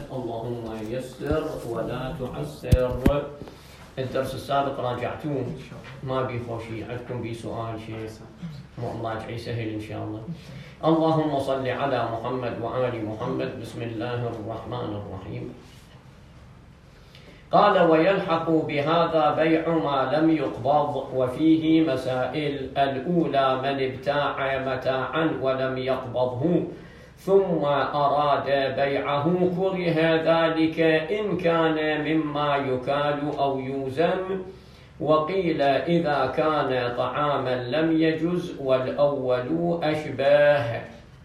اللهم يسر ولا تعسر. الدرس السابق راجعتوه، ما بي خوشي عندكم بي سؤال شيء مراجعي سهل إن شاء الله. اللهم صل على محمد وآل محمد. بسم الله الرحمن الرحيم. قال ويلحق بهذا بيع ما لم يقبض، وفيه مسائل. الأولى من ابتاع متاعا ولم يقبضه ثم أراد بيعه كره ذلك إن كان مما يكال أو يوزن، وقيل إذا كان طعاما لم يجز، والأول أشباه.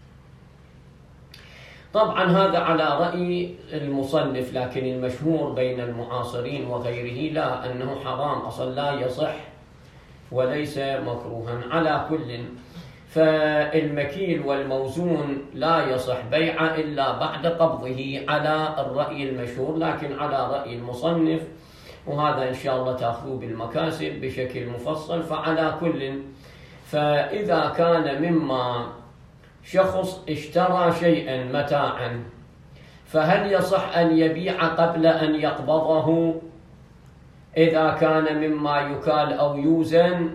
طبعا هذا على رأي المصنف، لكن المشهور بين المعاصرين وغيره لا، أنه حرام أصلا لا يصح وليس مكروها. على كل، فالمكيل والموزون لا يصح بيعه إلا بعد قبضه على الرأي المشهور، لكن على رأي المصنف، وهذا إن شاء الله تأخذوه بالمكاسب بشكل مفصل. فعلى كل، فإذا كان مما شخص اشترى شيئا متاعا، فهل يصح أن يبيع قبل أن يقبضه إذا كان مما يكال أو يوزن؟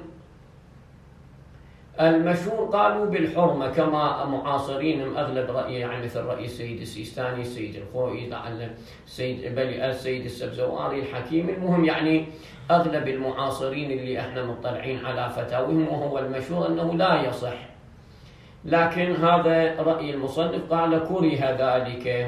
المشهور قالوا بالحرمة، كما معاصرينهم أغلب رأي، يعني مثل رأي السيد السيستاني، السيد الخوئي، السيد السبزواري، الحكيم. المهم يعني أغلب المعاصرين اللي احنا مطلعين على فتاويهم، وهو المشهور أنه لا يصح. لكن هذا رأي المصنف، قال كره ذلك،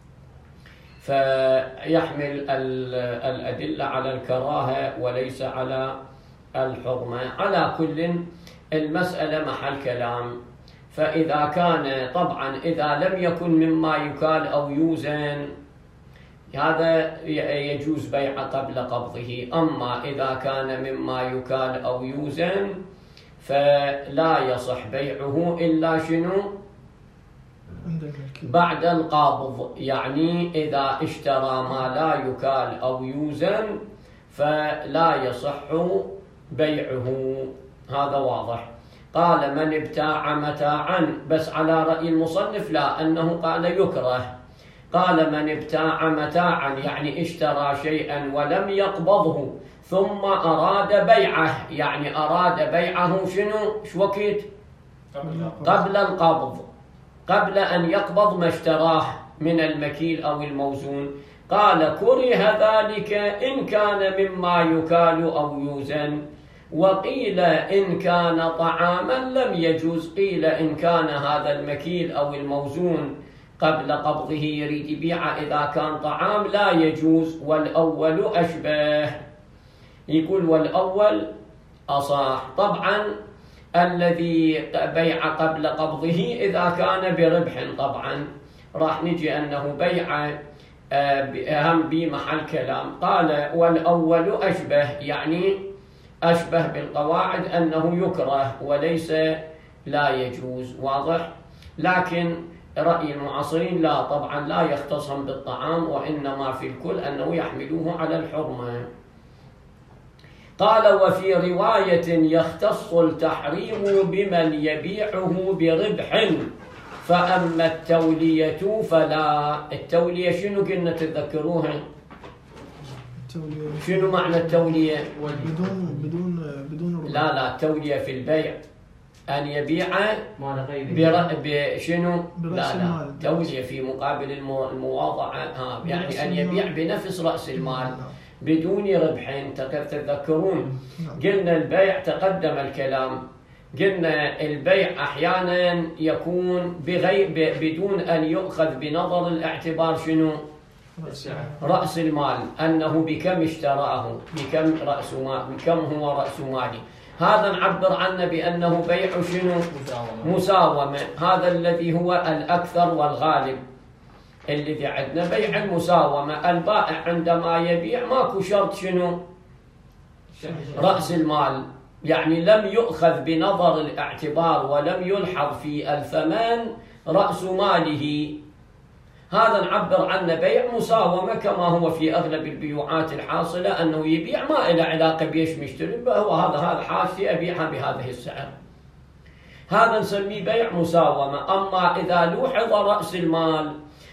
فيحمل الأدلة على الكراهة وليس على الحرمة. على كل، المسألة محل كلام. فإذا كان طبعا إذا لم يكن مما يكال أو يوزن، هذا يجوز بيع قبل قبضه. أما إذا كان مما يكال أو يوزن فلا يصح بيعه إلا شنو؟ بعد القابض. يعني إذا اشترى ما لا يكال أو يوزن فلا يصح بيعه، هذا واضح. قال من ابتاع متاعا، بس على رأي المصنف لا، أنه قال يكره. قال من ابتاع متاعا يعني اشترى شيئا ولم يقبضه ثم أراد بيعه، يعني أراد بيعه شنو؟ شو وقت؟ قبل القبض، قبل أن يقبض ما اشتراه من المكيل أو الموزون. قال كره ذلك إن كان مما يكال أو يوزن، وقيل إن كان طعاما لم يجوز. قيل إن كان هذا المكيل أو الموزون قبل قبضه يريد يبيعه، إذا كان طعام لا يجوز. والأول أشباه. يقول والأول أصح. طبعا الذي بيع قبل قبضه إذا كان بربح، طبعا راح نجي أنه بيع أهم بمحل كلام. قال والأول أشبه، يعني أشبه بالقواعد أنه يكره وليس لا يجوز، واضح. لكن رأي المعاصرين لا، طبعا لا يختصهم بالطعام، وإنما في الكل أنه يحملوه على الحرمة. قال وفي رواية يختص التحريم بمن يبيعه بربح، فأما التولية فلا. التولية شنو قلنا تتذكروها؟ شنو معنى التولية؟ بدون لا التولية في البيع أن يبيع بشنو؟ لا التولية في مقابل المواضعة، يعني أن يبيع بنفس رأس المال بدون ربح. تتذكرون قلنا البيع تقدم الكلام، قلنا البيع أحيانا يكون بدون أن يؤخذ بنظر الاعتبار شنو؟ رأس المال، أنه بكم اشتراه، بكم رأس مال، بكم هو رأس مالي. هذا نعبر عنه بأنه بيع شنو؟ مساومة. هذا الذي هو الأكثر والغالب الذي عندنا بيع المساومة. البائع عندما يبيع ماكو شرط شنو؟ رأس المال، يعني لم يؤخذ بنظر الاعتبار ولم يلحظ في الثمن رأس ماله. هذا نعبر عنه بيع مساومة، كما هو في أغلب البيوعات الحاصلة أنه يبيع ما إلى علاقة بيش مشتري، هو هذا حاجتي أبيعها بهذه السعر. هذا نسميه بيع مساومة. أما إذا لوحظ رأس المال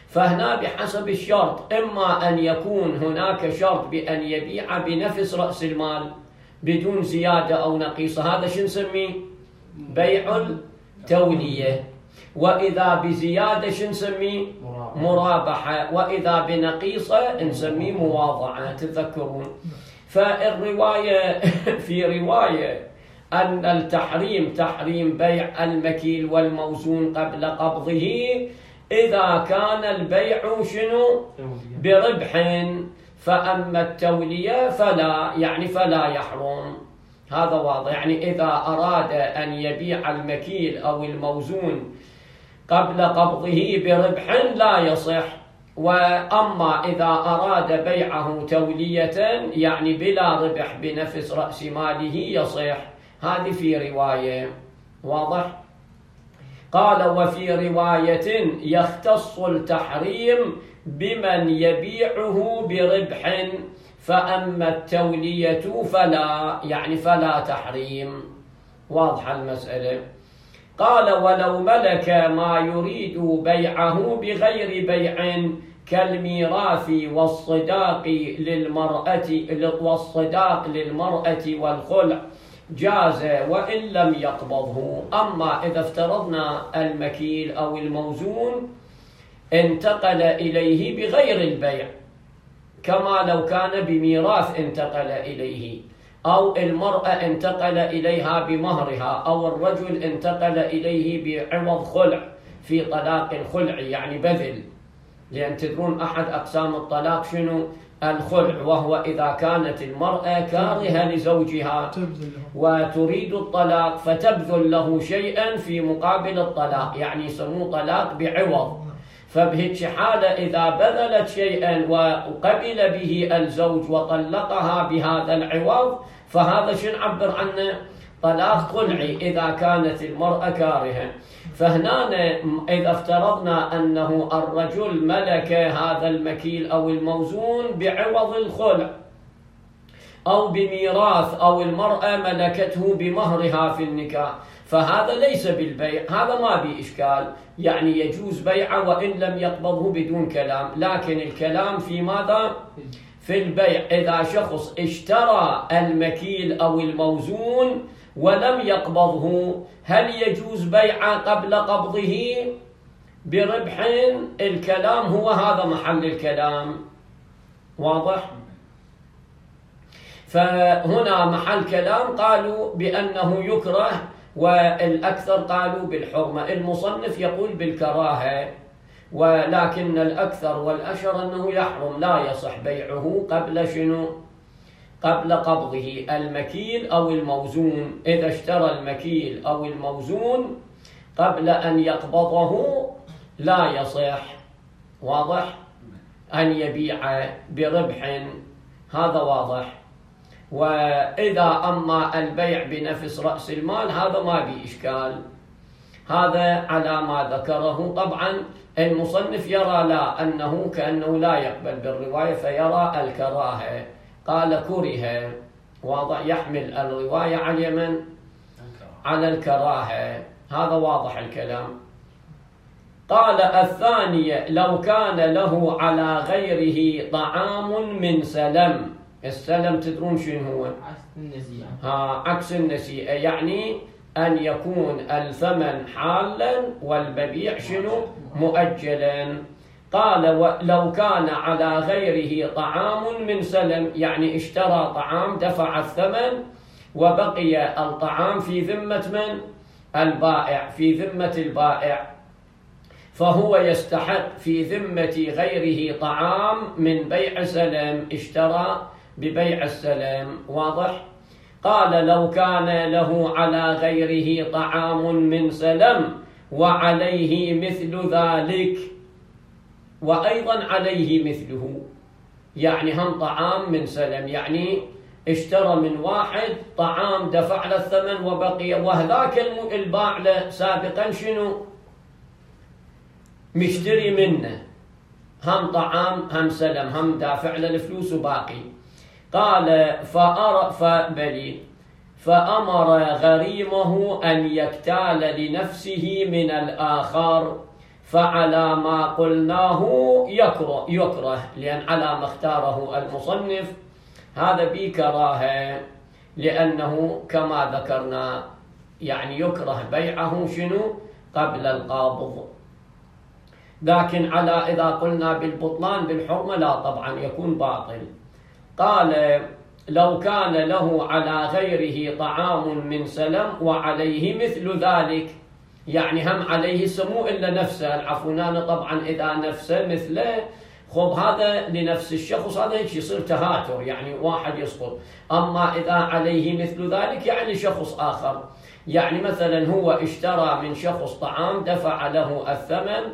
فهنا بحسب الشرط، إما أن يكون هناك شرط بأن يبيع بنفس رأس المال بدون زيادة أو نقيصة، هذا شو نسميه؟ بيع التولية. وإذا بزيادة شو نسميه؟ مرابحة. وإذا بنقيصة نسميه مواضعة. تذكرون فالرواية في رواية أن التحريم تحريم بيع المكيل والموزون قبل قبضه إذا كان البيع شنو؟ بربح. فأما التولية فلا، يعني فلا يحرم. هذا واضح. يعني إذا أراد أن يبيع المكيل أو الموزون قبل قبضه بربح لا يصح. وأما إذا أراد بيعه تولية يعني بلا ربح بنفس رأس ماله يصح. هذه في رواية. واضح؟ قال وفي رواية يختص التحريم بمن يبيعه بربح، فأما التولية فلا، يعني فلا تحريم. واضح المسألة. قال ولو ملك ما يريد بيعه بغير بيع كالميراث والصداق للمرأة والخلع جاز وإن لم يقبضه. أما إذا افترضنا المكيل أو الموزون انتقل إليه بغير البيع، كما لو كان بميراث انتقل إليه، أو المرأة انتقل إليها بمهرها، أو الرجل انتقل إليه بعوض خلع في طلاق الخلع يعني بذل، لأن تدرون أحد أقسام الطلاق شنو؟ الخلع، وهو إذا كانت المرأة كارهة لزوجها وتريد الطلاق فتبذل له شيئا في مقابل الطلاق، يعني يسموه طلاق بعوض. فبهيك حالة إذا بذلت شيئا وقبل به الزوج وطلقها بهذا العوض فهذا شو نعبر عنه؟ طلاق خلعي إذا كانت المرأة كارهة. فهنا إذا افترضنا أنه الرجل ملك هذا المكيل أو الموزون بعوض الخلع أو بميراث، أو المرأة ملكته بمهرها في النكاح، فهذا ليس بالبيع، هذا ما به إشكال، يعني يجوز بيعه وإن لم يقبضه بدون كلام. لكن الكلام في ماذا؟ في البيع. إذا شخص اشترى المكيل أو الموزون ولم يقبضه هل يجوز بيعه قبل قبضه بربح؟ الكلام هو هذا محل الكلام. واضح؟ فهنا محل كلام قالوا بأنه يكره، والأكثر قالوا بالحرمة. المصنف يقول بالكراهة، ولكن الأكثر والأشهر أنه يحرم، لا يصح بيعه قبل شنو؟ قبل قبضه المكيل أو الموزون. إذا اشترى المكيل أو الموزون قبل أن يقبضه لا يصح. واضح؟ أن يبيع بربح، هذا واضح. وإذا أما البيع بنفس رأس المال هذا ما به إشكال، هذا على ما ذكره. طبعا المصنف يرى لا، أنه كأنه لا يقبل بالرواية فيرى الكراهة، قال كره. واضح؟ يحمل الرواية على من؟ على الكراهة. هذا واضح الكلام. قال الثانية لو كان له على غيره طعام من سلم. السلم تدرون شنو هو؟ عكس النسيئة، يعني أن يكون الثمن حالا والمبيع شنو؟ مؤجلا. قال لو كان على غيره طعام من سلم، يعني اشترى طعام دفع الثمن وبقي الطعام في ذمة من؟ البائع، في ذمة البائع، فهو يستحق في ذمة غيره طعام من بيع سلم، اشترى ببيع السلم. واضح؟ قال لو كان له على غيره طعام من سلم وعليه مثل ذلك، وأيضا عليه مثله، يعني هم طعام من سلم، يعني اشترى من واحد طعام دفع له الثمن وبقي، وهذاك الباع له سابقا شنو؟ مشتري منه هم طعام هم سلم، هم دافع له الفلوس وباقي. قال فأمر غريمه أن يكتال لنفسه من الآخر، فعلى ما قلناه يكره، لأن على ما اختاره المصنف هذا بكراهة، لأنه كما ذكرنا يعني يكره بيعه شنو؟ قبل القابض. لكن على إذا قلنا بالبطلان بالحرمة لا طبعا يكون باطل. قال لو كان له على غيره طعام من سلم وعليه مثل ذلك، يعني هم عليه سمو إلا نفسه، العفونان طبعا إذا نفسه مثله خب هذا لنفس الشخص هذا هيك يصير تهاتر، يعني واحد يسقط. أما إذا عليه مثل ذلك يعني شخص آخر، يعني مثلا هو اشترى من شخص طعام دفع له الثمن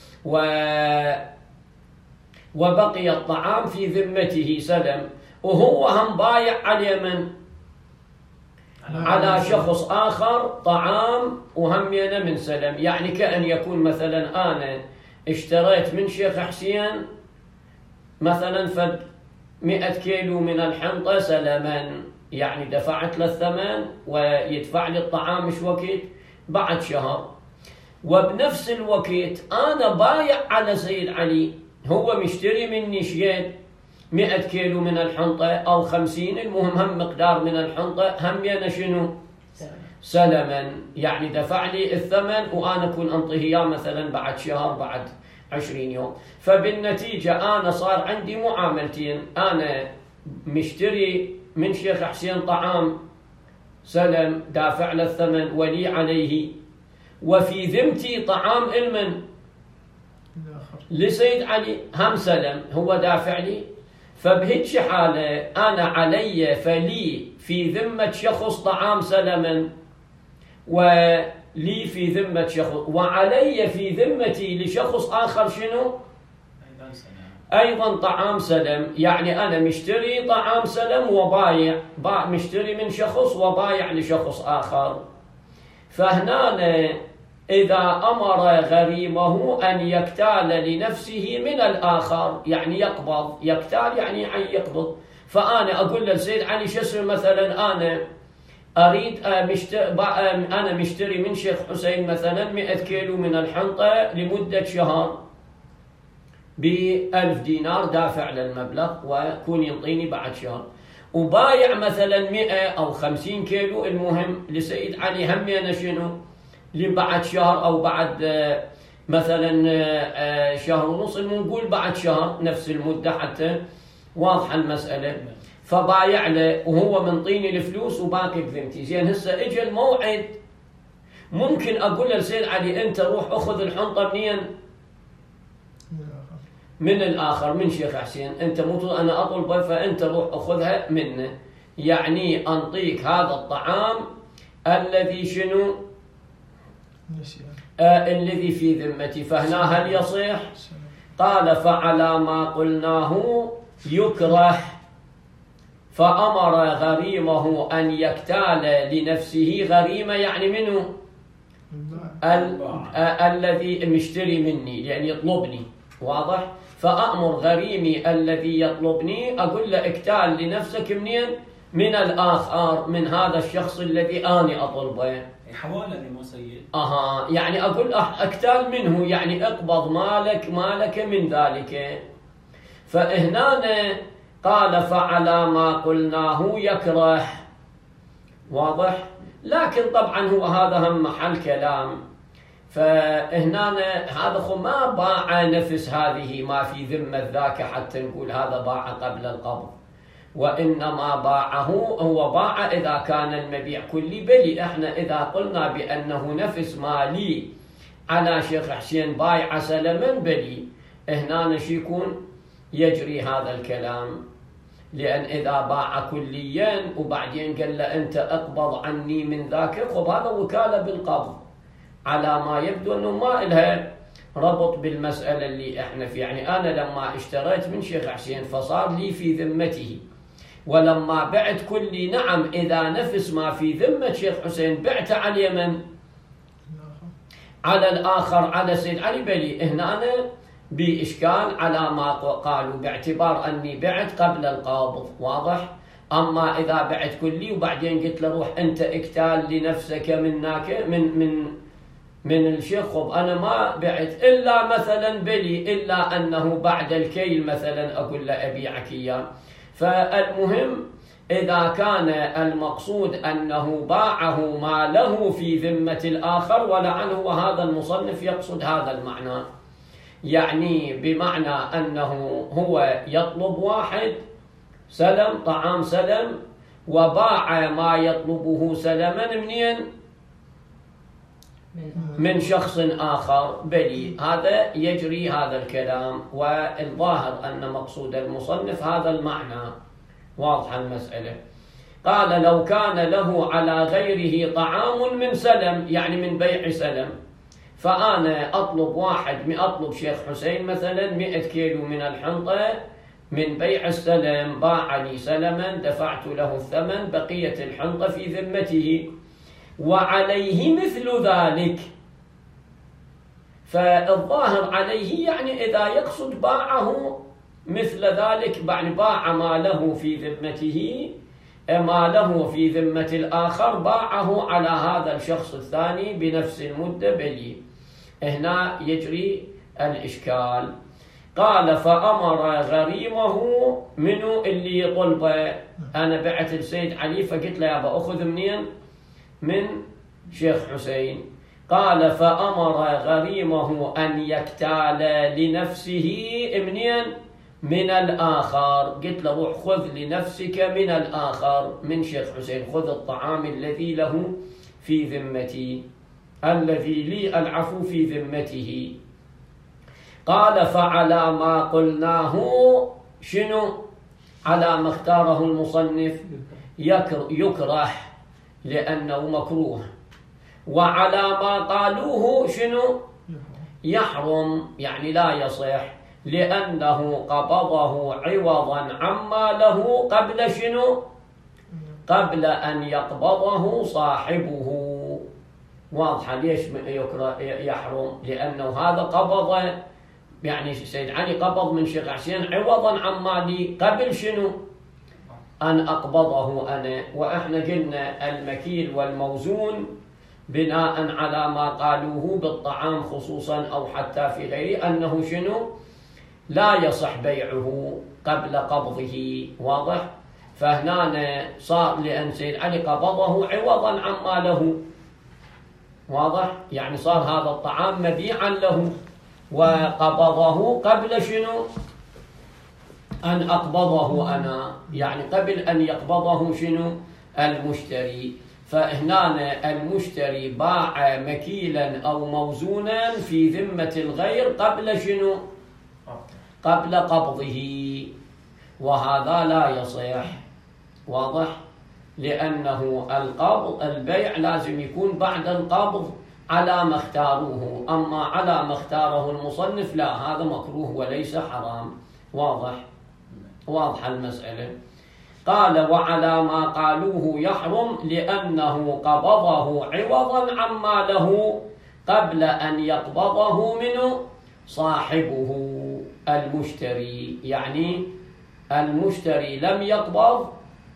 وبقي الطعام في ذمته سلم، وهو هم بايع على من؟ على شخص آخر طعام وهم من سلم. يعني كأن يكون مثلا أنا اشتريت من شيخ حسين مثلا 100 كيلو من الحنطة سلما، يعني دفعت له الثمن ويدفع لي الطعام مش وقت بعد شهر، وبنفس الوقت أنا بايع على سيد علي، هو مشتري مني شيء 100 كيلو من الحنطة أو 50، المهم هم مقدار من الحنطة هم ينا شنو؟ سلما، يعني دفع لي الثمن وأنا أكون أنطيه إياه مثلا بعد شهر بعد 20 يوم. فبالنتيجة أنا صار عندي معاملتين، أنا مشتري من شيخ حسين طعام سلم دافع له الثمن ولي عليه، وفي ذمتي طعام المن لسيد علي هم سلم هو دافع لي. فبهيج حالة أنا علي فلي في ذمة شخص طعام سلما، ولي في ذمة شخص، وعلي في ذمتي لشخص آخر شنو؟ أيضا طعام سلم. يعني أنا مشتري طعام سلم وبايع، مشتري من شخص وبايع لشخص آخر. فهنا إذا أمر غريمه أن يكتال لنفسه من الآخر، يعني يقبض، يكتال يعني يقبض. فأنا أقول للسيد علي شسر مثلا أنا أريد أنا مشتري من شيخ حسين مثلا 100 كيلو من الحنطة لمدة شهر ب1000 دينار دافع للمبلغ وكون ينطيني بعد شهر، وبايع مثلا 100 أو 50 كيلو المهم لسيد علي هم أنا شنو؟ بعد شهر أو بعد مثلا شهر ونص، نقول بعد شهر نفس المدة حتى واضحة المسألة. فبايع له وهو منطيني الفلوس وباقي بذمتي. زين هسه اجى الموعد، ممكن أقول للسيد علي أنت روح أخذ الحنطة منين؟ من الآخر، من شيخ حسين، أنت مو أنا أطلبه فأنت روح أخذها منه، يعني أنطيك هذا الطعام الذي شنو؟ الذي في ذمتي. فهنا هل يصح؟ قال فعلى ما قلناه يكره، فأمر غريمه أن يكتال لنفسه. غريمة يعني منه؟ الذي مشتري مني يعني يطلبني، واضح؟ فأمر غريمي الذي يطلبني أقول له اكتال لنفسك منين؟ من الآخر، من هذا الشخص الذي أنا أطلبه. حوالة مو سيد. يعني أقول اكتال منه، يعني اقبض مالك من ذلك. فهنا قال فعلى ما قلناه يكره، واضح؟ لكن طبعا هو هذا هم محل كلام. فهنا هذا ما باع نفس هذه ما في ذمة ذاك حتى نقول هذا باع قبل القبض، وإنما باعه هو باع إذا كان المبيع كلي. بلي إحنا إذا قلنا بأنه نفس مالي على شيخ حسين بايع سلما بلي، هنا يكون يجري هذا الكلام. لأن إذا باع كليا وبعدين قال له أنت أقبض عني من ذاك، خب هذا وكالة بالقبض على ما يبدو أنه ما إلها ربط بالمسألة اللي إحنا فيه. يعني أنا لما اشتريت من شيخ حسين فصار لي في ذمته، ولما بعت كلي نعم إذا نفس ما في ذمة شيخ حسين بعت على من؟ على الآخر، على سيد علي بلي. هنا بإشكال على ما قالوا باعتبار أني بعت قبل القابض، واضح؟ أما إذا بعت كلي وبعدين قلت له روح أنت اكتال لنفسك منك من الشيخ أنا ما بعت إلا مثلا بلي، إلا أنه بعد الكيل مثلا أقول له أبيعك إياه. فالمهم إذا كان المقصود أنه باعه ما له في ذمة الآخر، ولعله وهذا المصنف يقصد هذا المعنى، يعني بمعنى أنه هو يطلب واحد سلم طعام سلم وباع ما يطلبه سلما منين؟ من شخص آخر بلي. هذا يجري هذا الكلام، والظاهر أن مقصود المصنف هذا المعنى. واضح المسألة. قال لو كان له على غيره طعام من سلم، يعني من بيع سلم، فأنا أطلب شيخ حسين مثلا 100 كيلو من الحنطة من بيع السلم، باع لي سلما دفعت له الثمن، بقية الحنطة في ذمته وعليه مثل ذلك. فالظاهر عليه يعني إذا يقصد باعه مثل ذلك، يعني باع ما له في ذمته، ما له في ذمة الآخر باعه على هذا الشخص الثاني بنفس المدة بلي. هنا يجري الإشكال. قال فأمر غريمه، منو اللي يطلبه؟ أنا بعت السيد علي فقلت له يابا أخذ منين؟ من شيخ حسين. قال فأمر غريمه أن يكتال لنفسه منين؟ من الآخر. قلت له روح خذ لنفسك من الآخر، من شيخ حسين، خذ الطعام الذي له في ذمتي، الذي لي العفو في ذمته. قال فعلى ما قلناه، شنو؟ على ما اختاره المصنف يكره لأنه مكروه، وعلى ما قالوه شنو؟ يحرم، يعني لا يصح، لأنه قبضه عوضا عما له قبل شنو؟ قبل أن يقبضه صاحبه. واضحة ليش يحرم؟ لأنه هذا قبض، يعني سيد علي قبض من شيخ حسين عوضا عن مالي قبل شنو؟ أن أقبضه أنا. وإحنا قلنا المكيل والموزون بناء على ما قالوه بالطعام خصوصا أو حتى في غيره أنه شنو؟ لا يصح بيعه قبل قبضه. واضح؟ فهنا صار لأن سيد علي قبضه عوضا عن ماله. واضح؟ يعني صار هذا الطعام مبيعا له، وقبضه قبل شنو؟ أن أقبضه أنا، يعني قبل أن يقبضه شنو؟ المشتري. فهنا المشتري باع مكيلا أو موزونا في ذمة الغير قبل شنو؟ قبل قبضه، وهذا لا يصح. واضح؟ لأنه البيع لازم يكون بعد القبض على ما اختاروه، أما على ما اختاره المصنف لا، هذا مكروه وليس حرام. واضح؟ واضح المسألة. قال وعلى ما قالوه يحرم لأنه قبضه عوضا عما له قبل أن يقبضه منه صاحبه المشتري، يعني المشتري لم يقبض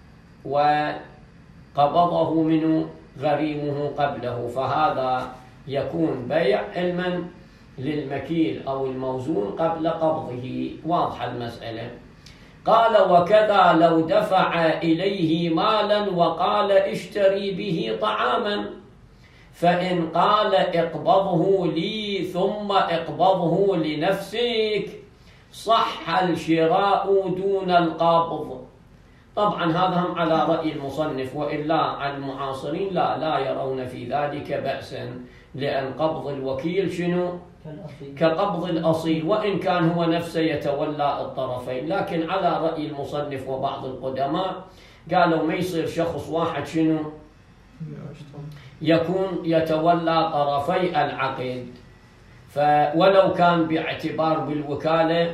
وقبضه منه غريمه قبله، فهذا يكون بيع علما للمكيل أو الموزون قبل قبضه. واضح المسألة. قال وكذا لو دفع إليه مالا وقال اشتري به طعاما، فإن قال اقبضه لي ثم اقبضه لنفسك صح الشراء دون القبض. طبعا هذا هم على رأي المصنف، وإلا المعاصرين لا يرون في ذلك بأسا، لأن قبض الوكيل شنو؟ كقبض الأصيل، وإن كان هو نفسه يتولى الطرفين. لكن على رأي المصنف وبعض القدماء قالوا ما يصير شخص واحد شنو؟ يكون يتولى طرفي العقد، ولو كان باعتبار بالوكالة،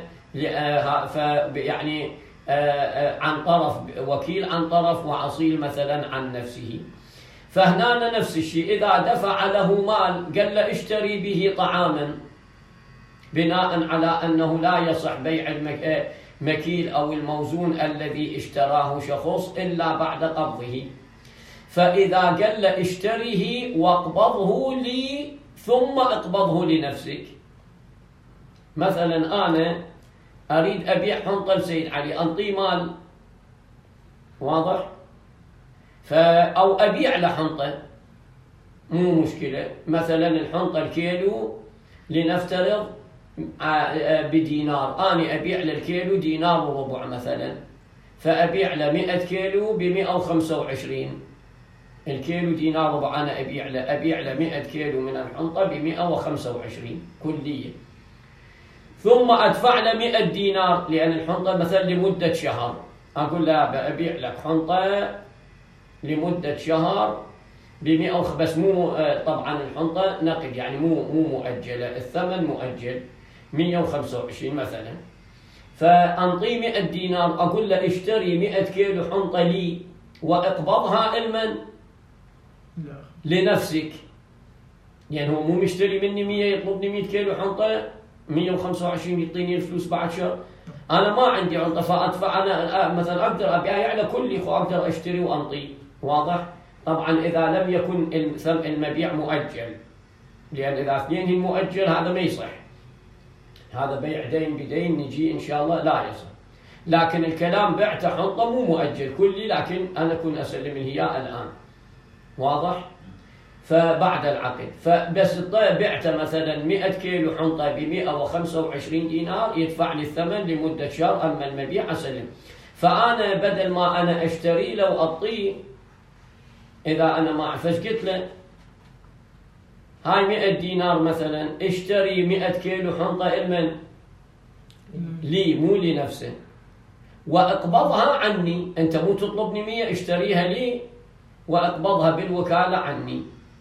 يعني عن طرف وكيل عن طرف وأصيل مثلا عن نفسه. فهنا نفس الشيء، إذا دفع له مال قال له اشتري به طعاما، بناء على أنه لا يصح بيع المكيل أو الموزون الذي اشتراه شخص إلا بعد قبضه. فإذا قال له اشتريه واقبضه لي ثم اقبضه لنفسك. مثلا أنا أريد أبيع حنطة لسيد علي، أنطيه مال، واضح؟ أو أبيع له حنطة، مو مشكلة. مثلا الحنطة الكيلو لنفترض بدينار، أنا أبيع له الكيلو دينار وربع مثلا، فأبيع له 100 كيلو ب125. الكيلو دينار وربع، أنا أبيع له 100 كيلو من الحنطة ب125 كلية. ثم أدفع له 100 دينار لأن الحنطة مثلا لمدة شهر، أقول له بأبيع لك حنطة لمدة شهر ب100، بس مو طبعا الحنطة نقد يعني مو مؤجلة، الثمن مؤجل 125 مثلا. فأنطيه 100 دينار، أقول له اشتري 100 كيلو حنطة لي وأقبضها لمن؟ لنفسك. يعني هو مو مشتري مني 100 يطلبني 100 كيلو حنطة، 125 يعطيني الفلوس بعد شهر. أنا ما عندي حنطة فأدفع، أنا مثلا أقدر أبيع على كلي، أقدر أشتري وأنطي، واضح؟ طبعا إذا لم يكن المبيع مؤجل، لأن إذا اثنين مؤجل هذا ما يصح، هذا بيع دين بدين نجي إن شاء الله لا يصح. لكن الكلام بعت حنطة مو مؤجل كلي، لكن أنا أكون أسلم الهياء الآن، واضح؟ فبعد العقد، فبس بعت مثلا 100 كيلو حنطة ب125 دينار، يدفع لي الثمن لمدة شهر، أما المبيع أسلم. فأنا بدل ما أنا أشتري له وأعطيه، إذا أنا ما أعرف إيش قلت له، هاي 100 دينار مثلا، اشتري 100 كيلو حنطة لمن؟ لي، مو لنفسه، وأقبضها عني. أنت مو تطلبني 100، اشتريها لي وأقبضها بالوكالة عني.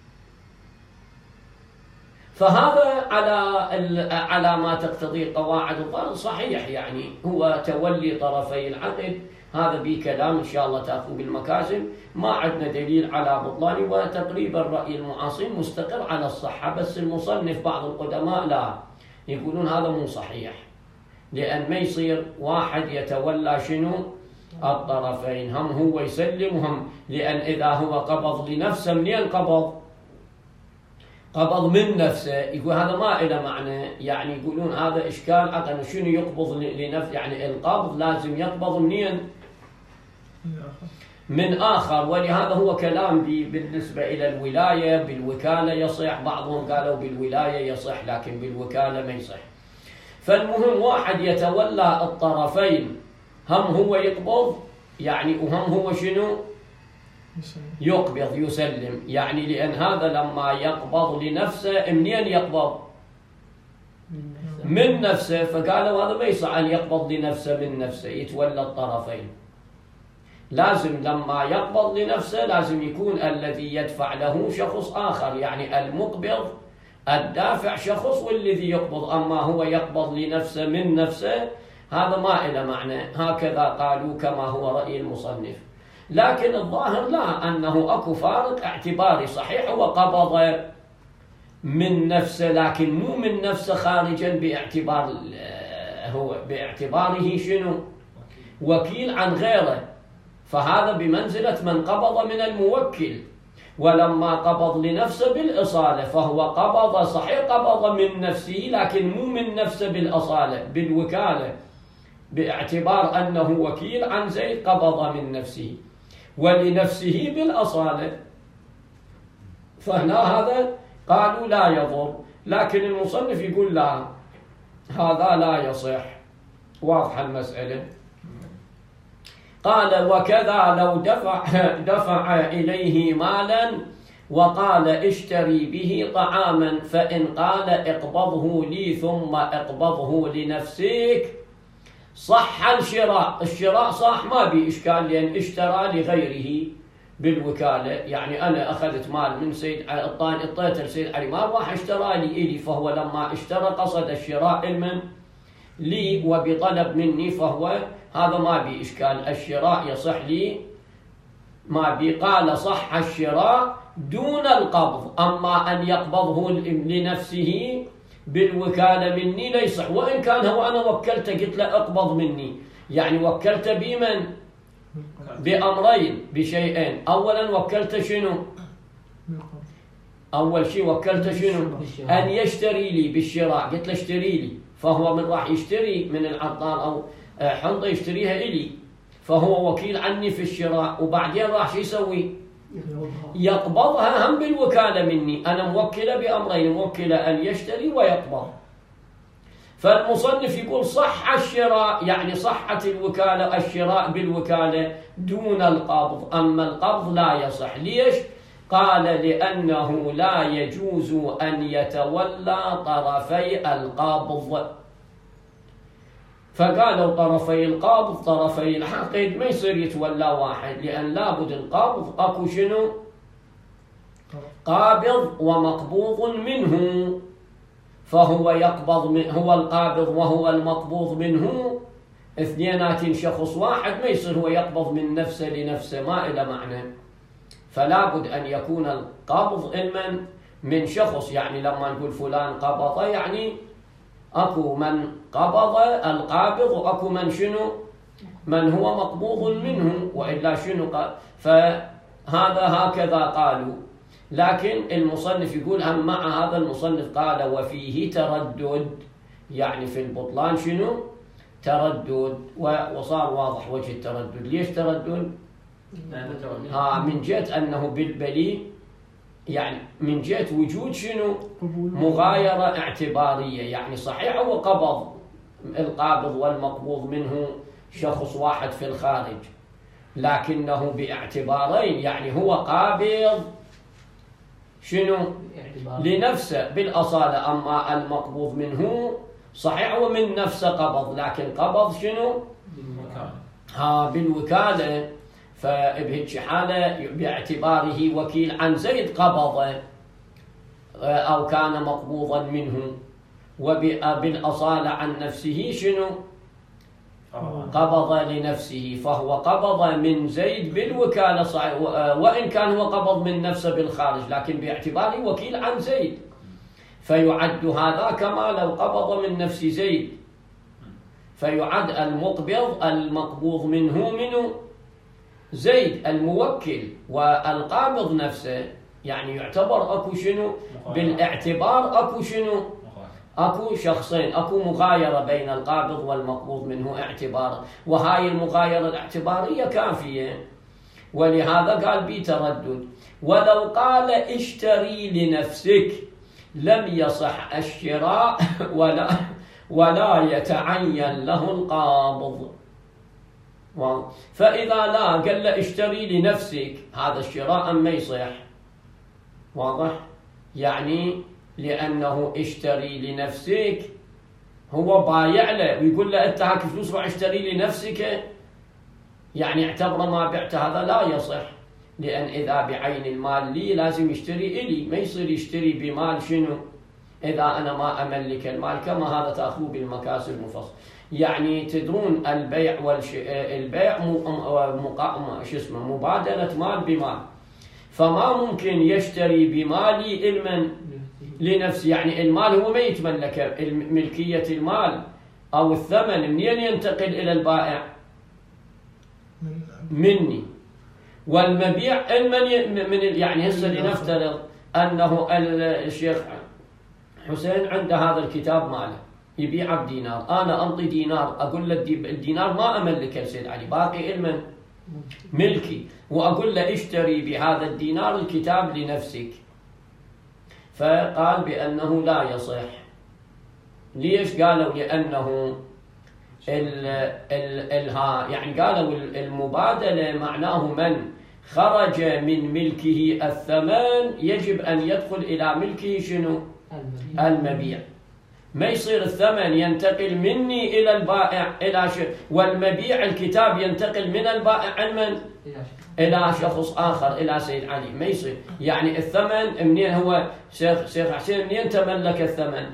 فهذا على ما تقتضي قواعد الظن صحيح، يعني هو تولي طرفي العقد، هذا بكلام إن شاء الله تأخذ بالمكاسب، ما عندنا دليل على بطلانه، وتقريبا رأي المعاصرين مستقر على الصحة. بس المصنف بعض القدماء لا، يقولون هذا مو صحيح، لأن ما يصير واحد يتولى شنو؟ الطرفين، هم هو يسلم وهم، لأن إذا هو قبض لنفسه، منين قبض من نفسه، يقول هذا ما له معنى. يعني يقولون هذا إشكال عقل، شنو يقبض لنفسه؟ يعني القبض لازم يقبض منين؟ من آخر. ولهذا هو كلام بالنسبة إلى الولاية بالوكالة يصح، بعضهم قالوا بالولاية يصح لكن بالوكالة ما يصح. فالمهم واحد يتولى الطرفين، هم هو يقبض يعني، وهم هو شنو؟ يقبض يسلم. يعني لأن هذا لما يقبض لنفسه، منين يقبض؟ من نفسه. فقالوا هذا ما يصح أن يقبض لنفسه من نفسه، يتولى الطرفين. لازم لما يقبض لنفسه لازم يكون الذي يدفع له شخص آخر، يعني المقبض الدافع شخص والذي يقبض. أما هو يقبض لنفسه من نفسه، هذا ما له معنى. هكذا قالوا كما هو رأي المصنف. لكن الظاهر لا، أنه أكو فارق اعتباري. صحيح هو قبض من نفسه، لكن مو من نفسه خارجا، باعتبار هو باعتباره شنو؟ وكيل عن غيره. فهذا بمنزلة من قبض من الموكل. ولما قبض لنفسه بالإصالة، فهو قبض صحيح، قبض من نفسه، لكن مو من نفسه بالأصالة، بالوكالة، باعتبار أنه وكيل عن زيد قبض من نفسه ولنفسه بالأصالة. فهنا هذا قالوا لا يضر، لكن المصنف يقول لا، هذا لا يصح. واضح المسألة. قال وكذا لو دفع إليه مالا وقال اشتري به طعاما، فإن قال اقبضه لي ثم اقبضه لنفسك صح الشراء صح، ما بي إشكال، لأن اشترى لغيره بالوكالة. يعني أنا أخذت مال من سيد اعطيته لسيد علي، ما راح اشترى لي، فهو لما اشترى قصد الشراء المن لي وبطلب مني، فهو هذا ما بي إشكال، الشراء يصح لي ما بي. قال صح الشراء دون القبض، أما أن يقبضه لنفسه بالوكالة مني لا يصح. وإن كان هو أنا وكلته قلت له اقبض مني، يعني وكلته بمن؟ بأمرين، بشيئين. أولا وكلته شنو؟ أول شيء وكلته شنو؟ أن يشتري لي بالشراء، قلت له اشتري لي، فهو من راح يشتري من العطار أو حنطة يشتريها إلي، فهو وكيل عني في الشراء، وبعدين راح شو يسوي؟ يقبضها هم بالوكالة مني، أنا موكلة بأمرين، موكلة أن يشتري ويقبض. فالمصنف يقول صح الشراء، يعني صحة الوكالة، الشراء بالوكالة دون القبض، أما القبض لا يصح. ليش؟ قال لأنه لا يجوز أن يتولى طرفي القبض، فقالوا طرفي القبض طرفي العقد ما يصير يتولى واحد، لأن لابد القبض أكو شنو؟ قابض ومقبوض منه، فهو يقبض هو القابض وهو المقبوض منه اثنينات شخص واحد، ما يصير هو يقبض من نفسه لنفسه، ما إلى معنى. فلا بد أن يكون القبض علما من شخص، يعني لما نقول فلان قبض يعني أكو من قبض القابض وأكو من شنو؟ من هو مقبوض منه، وإلا شنو فهذا هكذا قالوا. لكن المصنف يقول هم مع هذا المصنف قال وفيه تردد، يعني في البطلان شنو؟ تردد، وصار واضح وجه التردد. ليش تردد؟ من جهة أنه بالبلي، يعني من جهة وجود شنو؟ مغايرة اعتبارية، يعني صحيح هو قبض القابض والمقبوض منه شخص واحد في الخارج، لكنه باعتبارين، يعني هو قابض شنو؟ لنفسه بالأصالة، أما المقبوض منه صحيح هو من نفسه قبض، لكن قبض شنو؟ بالوكالة. فبهيك حالة باعتباره وكيل عن زيد قبض أو كان مقبوضا منه، وبالأصالة عن نفسه شنو؟ قبض لنفسه، فهو قبض من زيد بالوكالة صحيح، وإن كان هو قبض من نفسه بالخارج، لكن باعتباره وكيل عن زيد، فيعد هذا كما لو قبض من نفس زيد، فيعد المقبض المقبوض منه زيد الموكل، والقابض نفسه، يعني يعتبر أكو شنو؟ بالاعتبار أكو شنو؟ أكو شخصين، أكو مغايرة بين القابض والمقبوض منه اعتبارا، وهاي المغايرة الاعتبارية كافية، ولهذا قال بي تردد. ولو قال اشتري لنفسك لم يصح الشراء ولا يتعين له القابض. فإذا لا قال له اشتري لنفسك، هذا الشراء ما يصح، واضح؟ يعني لأنه اشتري لنفسك هو بايع له ويقول له أنت هاك فلوس روح اشتري لنفسك، يعني اعتبر ما بعت، هذا لا يصح، لأن إذا بعين المال لي لازم يشتري إلي، ما يصير يشتري بمال شنو؟ إذا أنا ما أملك المال، كما هذا تأخذ بالمكاسب مفصل. يعني تدرون البيع البيع مبادلة مال بمال، فما ممكن يشتري بمالي علما لنفسه، يعني المال هو ما يتملك، ملكية المال أو الثمن منين ينتقل إلى البائع؟ مني، والمبيع من يعني هسه لنفترض أنه الشيخ حسين عنده هذا الكتاب ماله يبيع بدينار، أنا أنطي دينار، أقول له الدينار ما أملكه سيد علي، باقي علما ملكي، وأقول له اشتري بهذا الدينار الكتاب لنفسك، فقال بأنه لا يصح. ليش؟ قالوا لأنه يعني قالوا المبادلة معناه من خرج من ملكه الثمن يجب أن يدخل إلى ملكه شنو؟ المبيع. ما يصير الثمن ينتقل مني إلى البائع والمبيع الكتاب ينتقل من البائع علما إلى شخص آخر، إلى سيد علي، ما يصير. يعني الثمن منين هو شيخ حسين منين تملك الثمن؟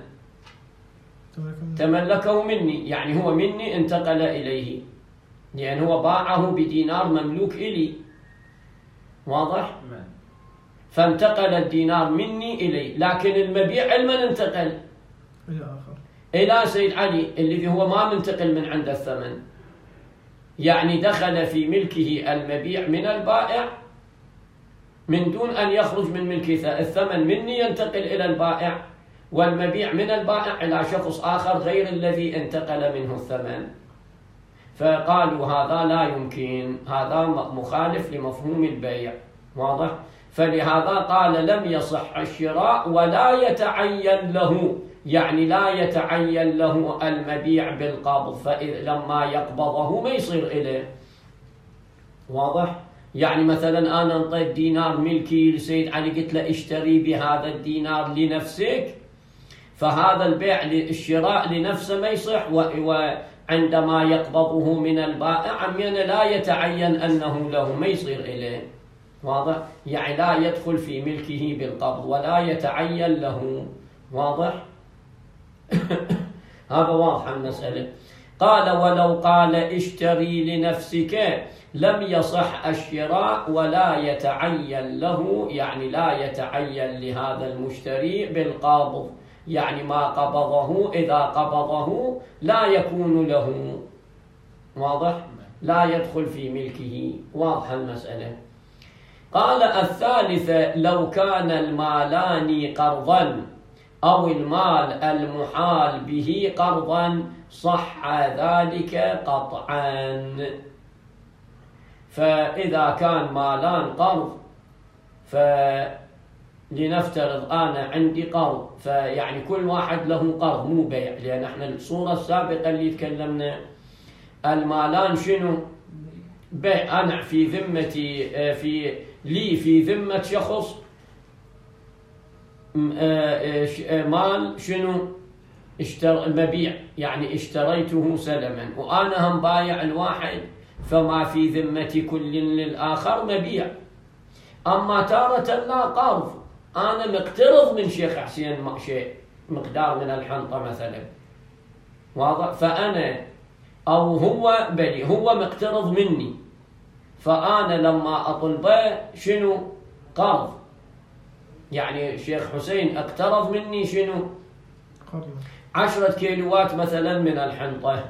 تملكه مني، يعني هو مني انتقل إليه، لأن هو باعه بدينار مملوك إلي، واضح؟ فانتقل الدينار مني إليه، لكن المبيع علما انتقل إلى سيد علي اللي هو ما منتقل من عند الثمن، يعني دخل في ملكه المبيع من البائع من دون أن يخرج من ملكي، الثمن مني ينتقل إلى البائع، والمبيع من البائع إلى شخص آخر غير الذي انتقل منه الثمن. فقالوا هذا لا يمكن، هذا مخالف لمفهوم البيع. واضح؟ فلهذا قال لم يصح الشراء ولا يتعين له، يعني لا يتعين له المبيع بالقبض، فلما يقبضه ما يصير إليه. واضح؟ يعني مثلا أنا انطيت دينار ملكي لسيد علي، قلت له اشتري بهذا الدينار لنفسك، فهذا البيع الشراء لنفسه ما يصح، وعندما يقبضه من البائع لا يتعين أنه له، ما يصير إليه. واضح؟ يعني لا يدخل في ملكه بالقبض ولا يتعين له. واضح؟ هذا واضح المسألة. قال ولو قال اشتري لنفسك لم يصح الشراء ولا يتعين له، يعني لا يتعين لهذا المشتري بالقبض، يعني ما قبضه إذا قبضه لا يكون له. واضح؟ لا يدخل في ملكه. واضح المسألة. قال الثالثة لو كان المالان قرضا أو المال المحال به قرضا صح ذلك قطعا. فإذا كان مالان قرض، فلنفترض أنا عندي قرض، فيعني كل واحد له قرض مو بيع، لأن احنا الصورة السابقة اللي تكلمنا المالان شنو؟ بيع. أنا في ذمتي في ذمة شخص مال شنو؟ مبيع، يعني اشتريته سلما، وأنا هم بايع الواحد، فما في ذمة كل للآخر مبيع. أما تارة لا قرض، أنا مقترض من شيخ حسين شيء مقدار من الحنطة مثلا. واضح؟ فأنا أو هو بلي هو مقترض مني، فأنا لما أطلبه شنو؟ قرض. يعني الشيخ حسين اقترض مني شنو؟ 10 كيلوات مثلا من الحنطة،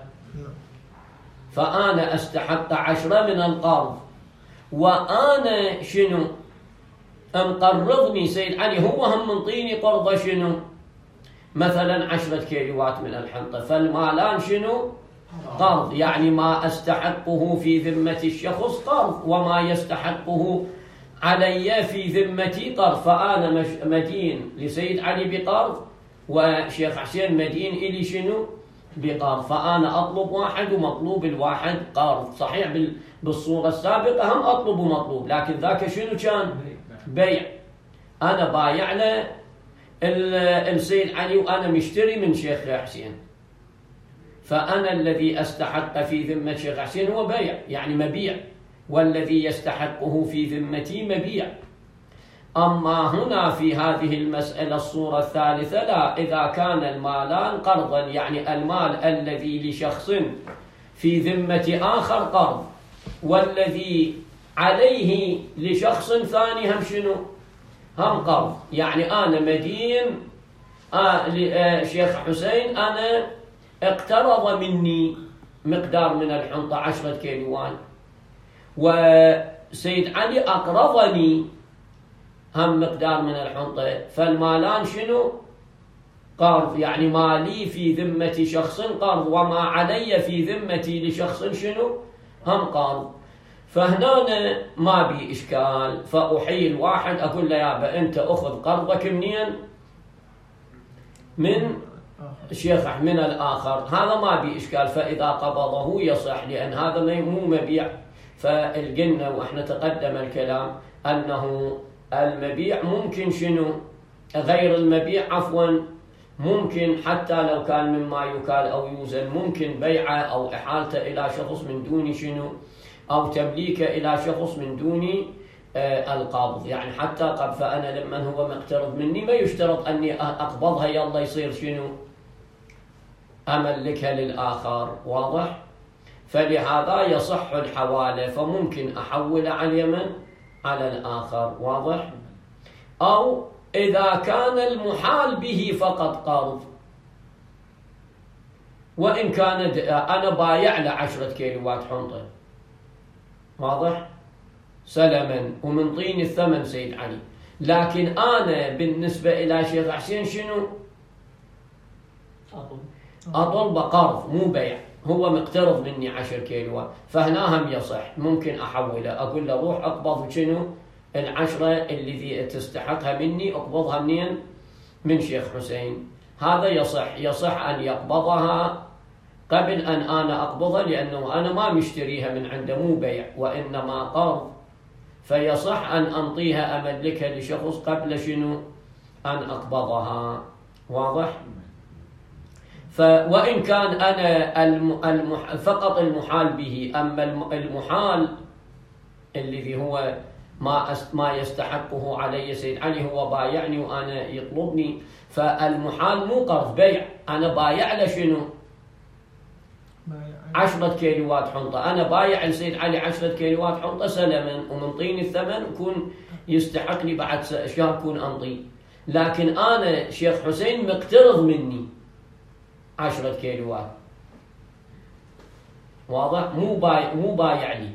فأنا استحق 10 من القرض، وأنا شنو؟ مقرضني سيد علي، هو هم منطيني قرضة شنو؟ مثلا 10 كيلوات من الحنطة، فالمالان شنو؟ قرض، يعني ما استحقه في ذمة الشخص قرض، وما يستحقه علي في ذمتي قرض. فأنا مدين لسيد علي بقرض، وشيخ حسين مدين إلي شنو؟ بقرض، فأنا أطلب واحد ومطلوب الواحد قرض. صحيح بالصورة السابقة هم أطلب ومطلوب، لكن ذاك شنو كان؟ بيع. أنا بايع له السيد علي وأنا مشتري من شيخ حسين، فأنا الذي أستحق في ذمة شيخ حسين هو بيع، يعني مبيع، والذي يستحقه في ذمتي مبيع. أما هنا في هذه المسألة الصورة الثالثة لا، إذا كان المالان قرضا، يعني المال الذي لشخص في ذمة آخر قرض، والذي عليه لشخص ثاني هم شنو؟ هم قرض. يعني أنا مدين شيخ حسين، أنا اقترض مني مقدار من الحنطة 10 كيلوان، وسيد علي أقرضني هم مقدار من الحنطة، فالمالان شنو؟ قرض، يعني مالي في ذمة شخص قرض، وما علي في ذمتي لشخص شنو؟ هم قرض. فهنا ما بي إشكال، فأحيل واحد أقول له يابا أنت أخذ قرضك منين؟ من الشيخ من الآخر، هذا ما بي إشكال، فإذا قبضه يصح، لأن هذا مو مبيع. فالقلنا وإحنا تقدم الكلام أنه المبيع ممكن شنو؟ غير المبيع عفوا، ممكن حتى لو كان مما يكال أو يوزن، ممكن بيعه أو إحالته إلى شخص من دون شنو؟ أو تمليكه إلى شخص من دون القبض. يعني حتى قد فأنا لمن هو مقترض مني ما يشترط أني أقبضها يلا يصير شنو؟ أملكها للآخر. واضح؟ فلهذا يصح الحوالة، فممكن أحول على اليمن على الآخر. واضح؟ أو إذا كان المحال به فقط قرض، وإن كان أنا بايع له 10 كيلوات حنطة. واضح؟ سلما ومن طين الثمن سيد علي. لكن أنا بالنسبة إلى شيخ حسين شنو؟ أطلب قرض مو بيع، هو مقترض مني 10 كيلوات، فهنا هم يصح، ممكن أحوله، أقول له روح أقبض شنو؟ 10 اللي تستحقها مني أقبضها منين؟ من شيخ حسين. هذا يصح أن يقبضها قبل أن أنا أقبضها، لأنه أنا ما مشتريها من عنده، مو بيع وإنما قرض، فيصح أن أنطيها أملكها لشخص قبل شنو؟ أن أقبضها. واضح؟ وإن كان أنا فقط المحال به، أما المحال الذي هو ما يستحقه علي سيد علي، هو بايعني وأنا يطلبني، فالمحال مو قرض، بيع، أنا بايع له شنو؟ 10 كيلوات حنطة، أنا بايع لسيد علي 10 كيلوات حنطة سلما، ومن طين الثمن يكون يستحقني بعد شهر كون أنطيه. لكن أنا شيخ حسين مقترض مني 10 كيلوات، واضح؟ مو بايع لي،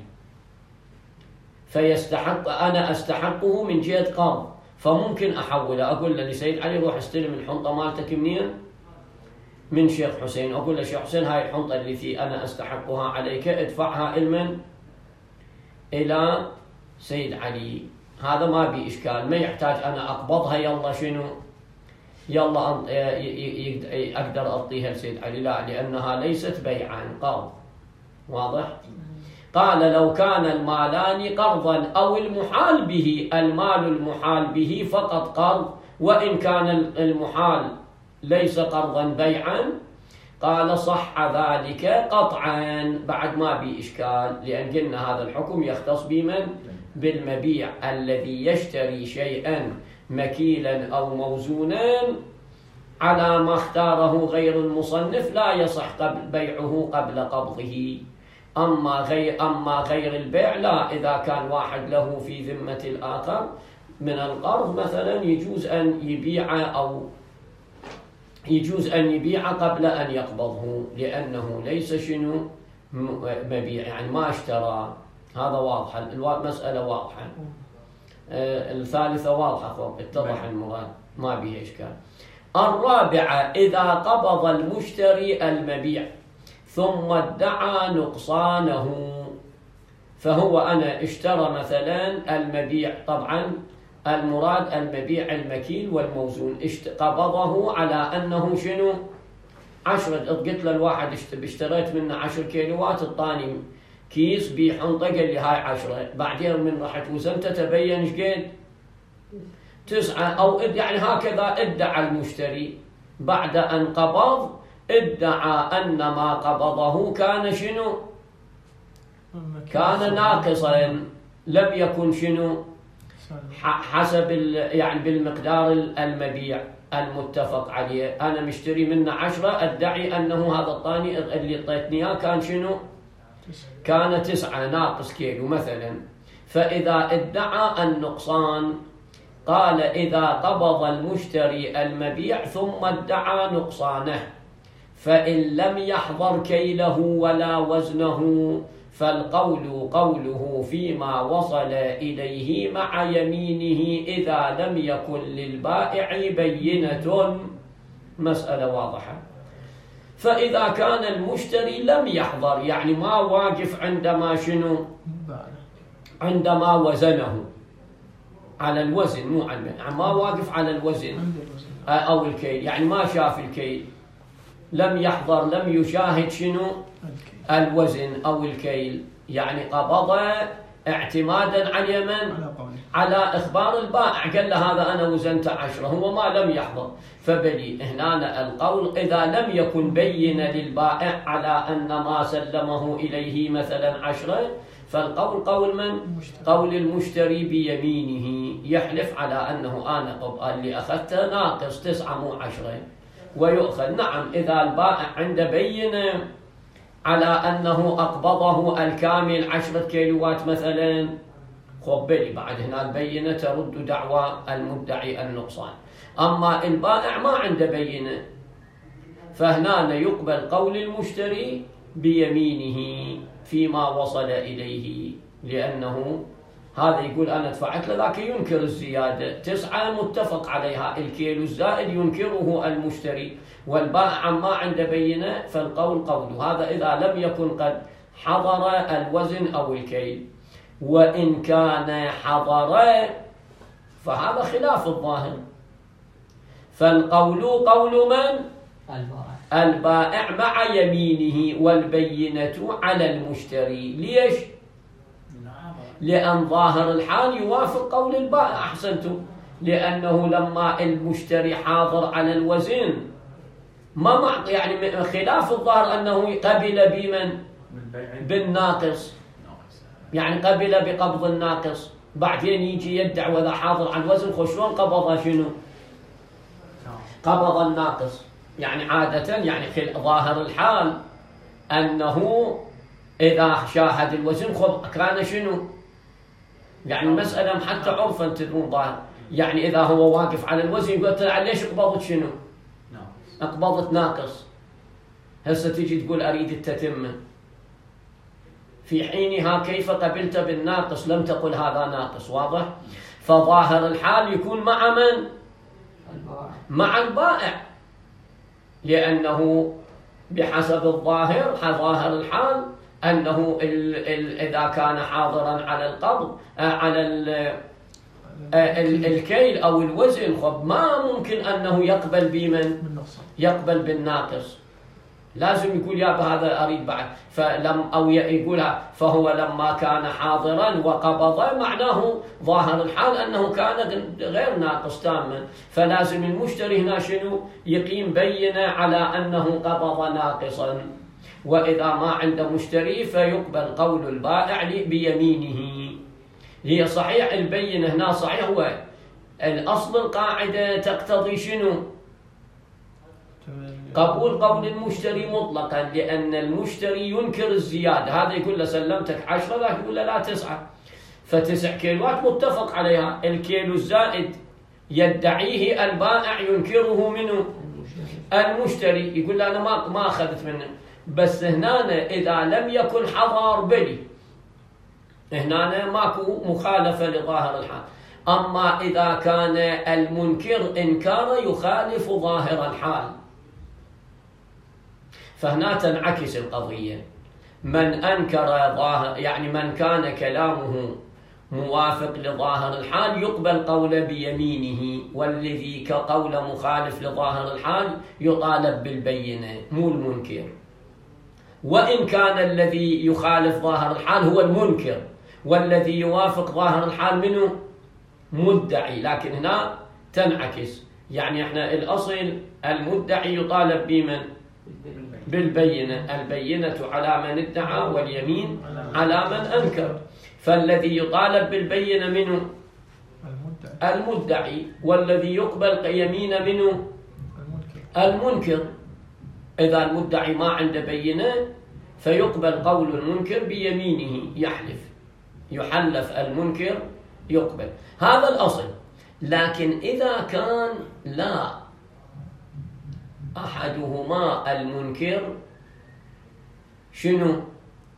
فيستحق، أنا أستحقه من جهة قرض، فممكن أحوله، أقول له لسيد علي روح استلم الحنطة مالتك منين؟ من شيخ حسين. أقول له شيخ حسين هاي الحنطة التي أنا أستحقها عليك ادفعها إلمن؟ إلى سيد علي. هذا ما بي إشكال، ما يحتاج أنا أقبضها يلا شنو؟ يلا أقدر أعطيها لسيد علي، لا، لأنها ليست بيعا، قرض. واضح؟ قال لو كان المالان قرضا أو المحال به، المال المحال به فقط قرض، وإن كان المحال ليس قرضا بيعا، قال صح ذلك قطعا، بعد ما بي إشكال، لأن قلنا هذا الحكم يختص بمن؟ بالمبيع الذي يشتري شيئا مكيلا أو موزونا على ما اختاره غير المصنف، لا يصح بيعه قبل قبضه. أما غير البيع لا، إذا كان واحد له في ذمة الآخر من القرض مثلا، يجوز أن يبيع قبل أن يقبضه، لأنه ليس شنو؟ مبيع، يعني ما اشترى. هذا واضح، المسألة واضحة. الثالثة واضحة، اتضح المراد، ما به إشكال. الرابعة، إذا قبض المشتري المبيع ثم ادعى نقصانه، فهو أنا اشترى مثلا المبيع، طبعا المراد المبيع المكيل والموزون، قبضه على أنه شنو؟ 10. قلت له الواحد اشتريت منه 10 كيلوات، الطاني كيس بحنطة، قال لي هاي 10، بعدين من رحت وزنته تبين ايش قد؟ 9، أو يعني هكذا ادعى المشتري بعد أن قبض، ادعى أن ما قبضه كان شنو؟ كان ناقصا، لم يكن شنو؟ حسب يعني بالمقدار المبيع المتفق عليه. أنا مشتري منه 10، أدعي أنه هذا الطاني اللي اعطيتني اياه كان شنو؟ كان 9 ناقص كيلو مثلا. فإذا ادعى النقصان، قال إذا قبض المشتري المبيع ثم ادعى نقصانه، فإن لم يحضر كيله ولا وزنه، فالقول قوله فيما وصل إليه مع يمينه إذا لم يكن للبائع بينة. مسألة واضحة. فإذا كان المشتري لم يحضر، يعني ما واقف عندما شنو؟ عندما وزنه على الوزن، مو على يعني ما واقف على الوزن أو الكيل، يعني ما شاف الكيل، لم يحضر، لم يشاهد شنو؟ الوزن أو الكيل، يعني قبض اعتمادا على من؟ على إخبار البائع، قال له هذا أنا وزنت 10، هو ما لم يحضر، فبلي هنا القول إذا لم يكن بين للبائع على أن ما سلمه إليه مثلا 10، فالقول قول من؟ قول المشتري بيمينه، يحلف على أنه أنا اللي أخذته ناقص 9 مو 10، ويؤخذ. نعم، إذا البائع عنده بينة على أنه أقبضه الكامل 10 كيلوات مثلا، خبلي بعد هنا البينة ترد دعوى المدعي النقصان. أما البائع ما عنده بينة، فهنا يقبل قول المشتري بيمينه فيما وصل إليه، لأنه هذا يقول أنا دفعت له، ذاك ينكر الزيادة. 9 متفق عليها، الكيلو الزائد ينكره المشتري والبائع ما عنده بينة، فالقول قوله. هذا إذا لم يكن قد حضر الوزن أو الكيل. وإن كان حضر فهذا خلاف الظاهر، فالقول قول من؟ البائع مع يمينه، والبينة على المشتري. ليش؟ لأن ظاهر الحال يوافق قول البائع. أحسنتم. لأنه لما المشتري حاضر على الوزن ما يعني خلاف الظاهر أنه قبل بمن؟ بالناقص، يعني قبل بقبض الناقص، بعدين يجي يدعي وإذا حاضر على الوزن شلون قبضه؟ شنو؟ قبض الناقص. يعني عادة يعني ظاهر الحال أنه إذا شاهد الوزن كان شنو؟ يعني المسألة حتى عرفا تدرون ظاهر، يعني إذا هو واقف على الوزن يقول ليش قبضت شنو؟ أقبضت ناقص. هسه تيجي تقول أريد التتمة، في حينها كيف قبلت بالناقص؟ لم تقل هذا ناقص. واضح؟ فظاهر الحال يكون مع من؟ مع البائع، لأنه بحسب الظاهر ظاهر الحال أنه إذا كان حاضرا على القبض على الكيل أو الوزن ما ممكن أنه يقبل بمن؟ يقبل بالناقص. لازم يقول يا هذا أريد بعد، أو يقولها فهو لما كان حاضرا وقبض، معناه ظاهر الحال أنه كان غير ناقص تاما، فلازم المشتري هنا شنو؟ يقيم بينة على أنه قبض ناقصا. وإذا ما عنده مشتري فيقبل قول البائع بيمينه. هي صحيح البينة هنا صحيح، هو الأصل القاعدة تقتضي شنو؟ قبول قول المشتري مطلقا، لأن المشتري ينكر الزيادة. هذا يقول له سلمتك 10، ذاك يقول له لا 9، ف9 كيلوات متفق عليها. الكيلو الزائد يدعيه البائع ينكره منه المشتري، يقول له أنا ما أخذت منه. بس هنا إذا لم يكن حضر بلي، هنا ماكو مخالفة لظاهر الحال. أما إذا كان المنكر إنكار يخالف ظاهر الحال، فهنا تنعكس القضية. من أنكر ظاهر، يعني من كان كلامه موافق لظاهر الحال يقبل قول بيمينه، والذي كقول مخالف لظاهر الحال يطالب بالبينة مو المنكر. وإن كان الذي يخالف ظاهر الحال هو المنكر، والذي يوافق ظاهر الحال منه مدعي، لكن هنا تنعكس. يعني احنا الأصل المدعي يطالب بمن؟ بالبينة. البينة على من ادعى واليمين على من أنكر. فالذي يطالب بالبينة منه المدعي، والذي يقبل يمين منه المنكر. إذا المدعي ما عنده بينة فيقبل قول المنكر بيمينه، يحلف المنكر يقبل. هذا الأصل. لكن إذا كان لا أحدهما المنكر شنو؟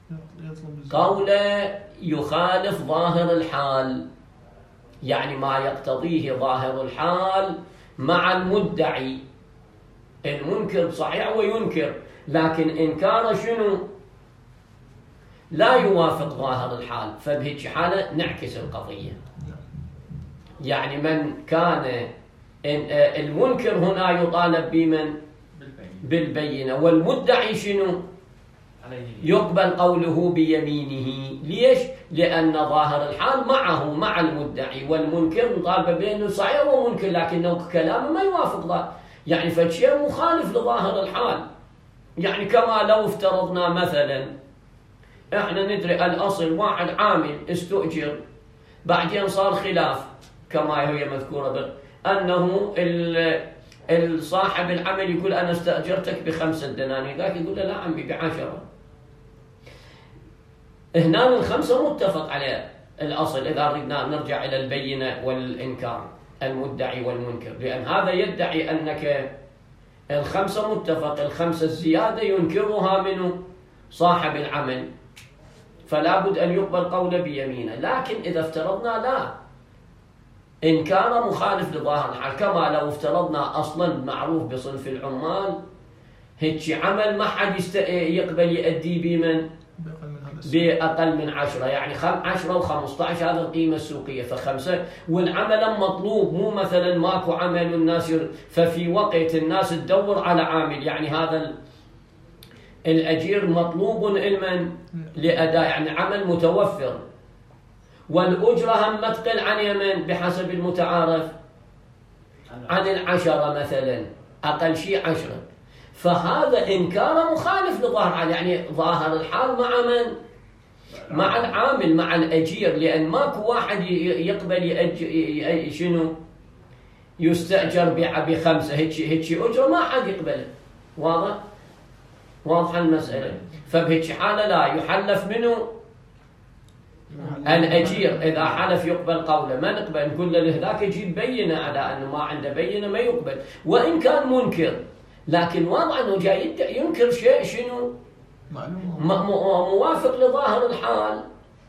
قوله يخالف ظاهر الحال، يعني ما يقتضيه ظاهر الحال مع المدعي. المنكر صحيح وينكر، لكن إنكار شنو؟ لا يوافق ظاهر الحال. فبهيك حالة نعكس القضية. يعني من كان المنكر هنا يطالب بمن؟ بالبينة، والمدعي شنو؟ يقبل قوله بيمينه. ليش؟ لأن ظاهر الحال معه مع المدعي، والمنكر مطالب بأنه صحيح ومنكر لكنه كلامه ما يوافق ظاهر، يعني فشيء مخالف لظاهر الحال. يعني كما لو افترضنا مثلا احنا ندري الأصل واحد عامل استؤجر، بعدين صار خلاف كما هي مذكورة أنه صاحب العمل يقول أنا استأجرتك ب5 دنانير، ذاك يقول له لا عمي ب10. هنا ال5 متفق على الأصل إذا ردنا نرجع إلى البينة والإنكار، المدعي والمنكر، لأن هذا يدعي أنك ال5 متفق، ال5 الزيادة ينكرها منه صاحب العمل، فلا بد أن يقبل قوله بيمينه. لكن إذا افترضنا لا، إن كان مخالف لظاهر الحال، كما لو افترضنا أصلا معروف بصنف العمال هيك عمل ما حد يقبل يؤدي بمن بأقل من 10، يعني 10 و15 هذا القيمة السوقية، فخمسة. والعمل مطلوب، مو مثلا ماكو عمل والناس ففي وقت الناس تدور على عامل، يعني هذا الأجير مطلوب علما لأداء، يعني عمل متوفر، والأجرة هم ما تقل عن يمن بحسب المتعارف عن 10 مثلا، أقل شيء 10. فهذا إن كان مخالف لظاهر الحال، يعني ظاهر الحال مع من؟ مع العامل، مع الأجير، لأن ماكو واحد يقبل شنو يستأجر ب5 هيك أجرة ما حد يقبله. واضح المسألة. فبهيك حالة لا يحلف منه الأجير، إذا حلف يقبل قوله، ما نقبل نقول له لهذاك يجيب بينة على أنه ما عنده بينة ما يقبل، وإن كان منكر. لكن واضح أنه جاي ينكر شيء شنو موافق لظاهر الحال،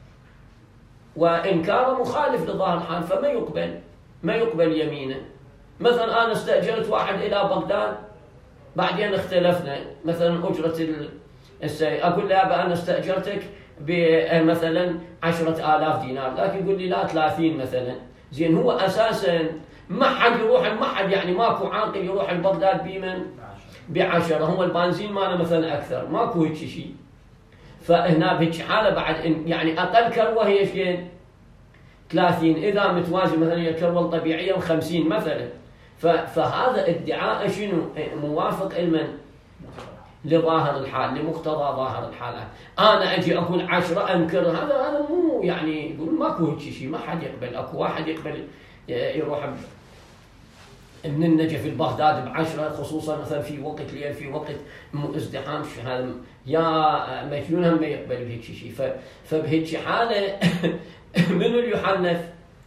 وإن كان مخالف لظاهر الحال فما يقبل يمينه. مثلا أنا استأجرت واحد إلى بغداد، بعدين اختلفنا مثلا أجرة السيارة، أقول له أبا أنا استأجرتك بمثلا 10,000 دينار، لكن يقول لي لا 30 مثلا. زين هو أساسا ما حد يعني ماكو عاقل يروح لبغداد بمن ب10، هو البنزين ماله مثلا أكثر، ماكو هيك شيء. فهنا بهيك حالة بعد يعني أقل كروة هي شين 30، إذا متوازي مثلا هي الكروة الطبيعية 50 مثلا. فهذا ادعاء شنو موافق لمن؟ لظاهر الحال، لمقتضى ظاهر الحال. أنا أجي أقول 10 أنكر، هذا مو يعني يقول ماكو هيك شيء، ما حد يقبل. أكو واحد يقبل يروح من النجف البغداد ب10، خصوصا مثلا في وقت ليل، في وقت ازدحام، هذا يا مجنون هم ما يقبل بهيك شيء. فبهيك حالة منو اللي يحلف؟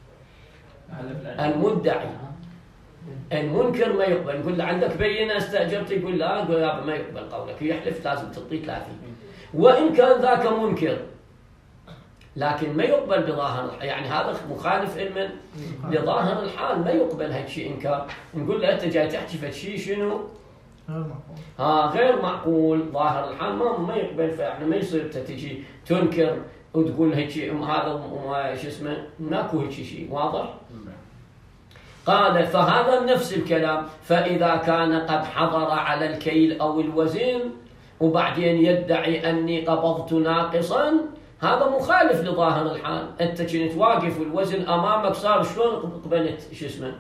المدعي. المنكر ما يقبل، نقول له عندك بينة استأجرت، يقول لا، يقول لا ما يقبل قولك، يحلف لازم تعطيه 30. وإن كان ذاك منكر لكن ما يقبل بظاهر، يعني هذا مخالف علما لظاهر الحال، ما يقبل هيك شيء إنكار. نقول له أنت جاي تحكي فشيء شنو؟ غير معقول، ظاهر الحال ما يقبل. فيعني ما يصير تجي تنكر وتقول هيك هذا شو اسمه، ماكو هيك شيء. واضح؟ قال فهذا نفس الكلام. فإذا كان قد حضر على الكيل أو الوزن وبعدين يدعي أني قبضت ناقصا، هذا مخالف لظاهر الحال. أنت كنت واقف والوزن أمامك صار، شلون قبلت شو اسمه؟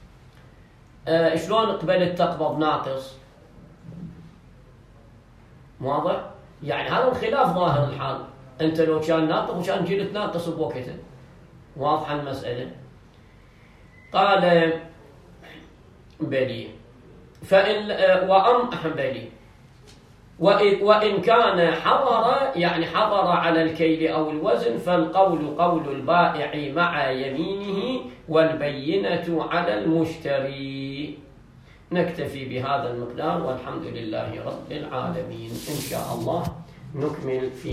شلون قبلت تقبض ناقص؟ واضح؟ يعني هذا خلاف ظاهر الحال. أنت لو كان ناقص وكان جيت ناقص بوقته. واضحة المسألة؟ قال بلي. بلي. وإن كان حضر، يعني حضر على الكيل أو الوزن، فالقول قول البائع مع يمينه والبينة على المشتري. نكتفي بهذا المقدار، والحمد لله رب العالمين. إن شاء الله نكمل في